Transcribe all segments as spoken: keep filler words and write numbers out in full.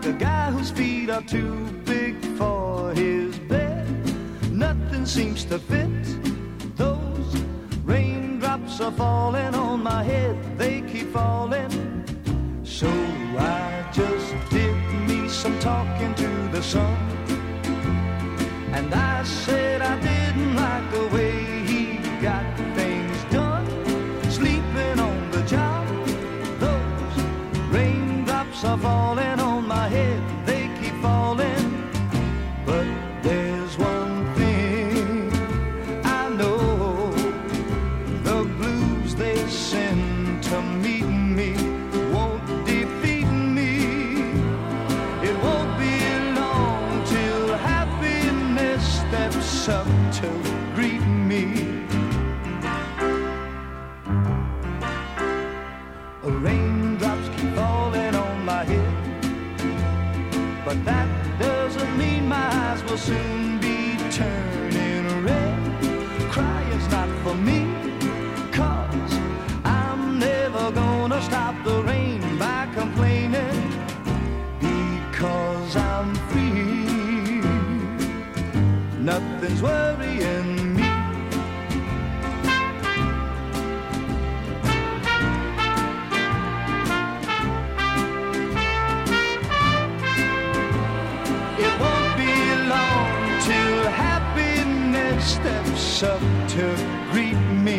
like a guy whose feet are too big for his bed. Nothing seems to fit. Those raindrops are falling on my head. They keep falling. So I just did me some talking to the sun. And I said I didn't like the way he got things done. Sleeping on the job. Those raindrops are falling on my head. They keep falling. But there's one thing I know. The blues they send to meet me won't defeat me. It won't be long till happiness steps up to greet me. Raindrops keep falling on my head, but that doesn't mean my eyes will soon be turning red. Crying's not for me, 'cause I'm never gonna stop the rain by complaining, because I'm free. Nothing's worrying me. It won't be long till happiness steps up to greet me.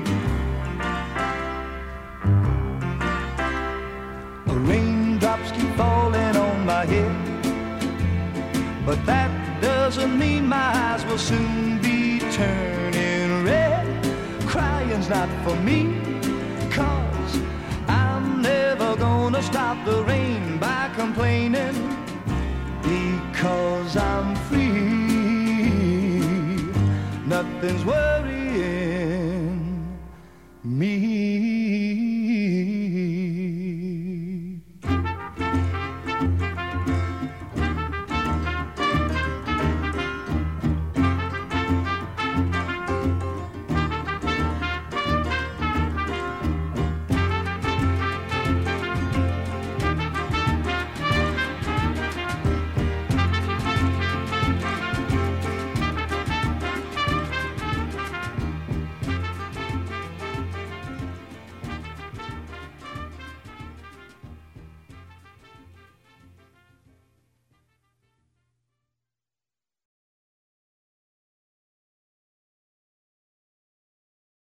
Raindrops keep falling on my head, but that doesn't mean my eyes will soon be turning red. Crying's not for me, 'cause I'm never gonna stop the rain by complaining, because I'm free. Nothing's worrying.